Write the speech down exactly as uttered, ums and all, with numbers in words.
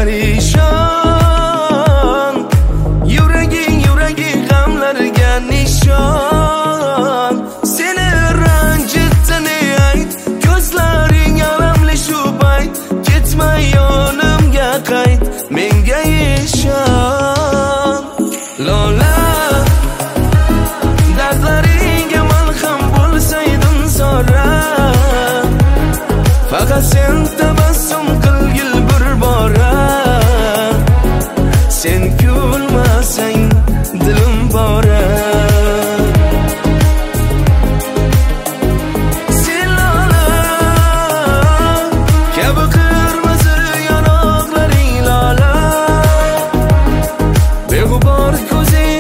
perişan. Yuraging yuraging g'amlarga nishon. Seni ranjitdi ne ayt, ko'zlaring alamli shu payt. Ketma yonimga qayt, menga ishon. Lola, dardlaringga malham bo'lsaydin zora. Faqat sen tabassum qilgil bir bora. Sen kulmasang dilim bora. Sen Lola, kabi qirmizi yonoqlaring Lola. Beg'ubor ko'zing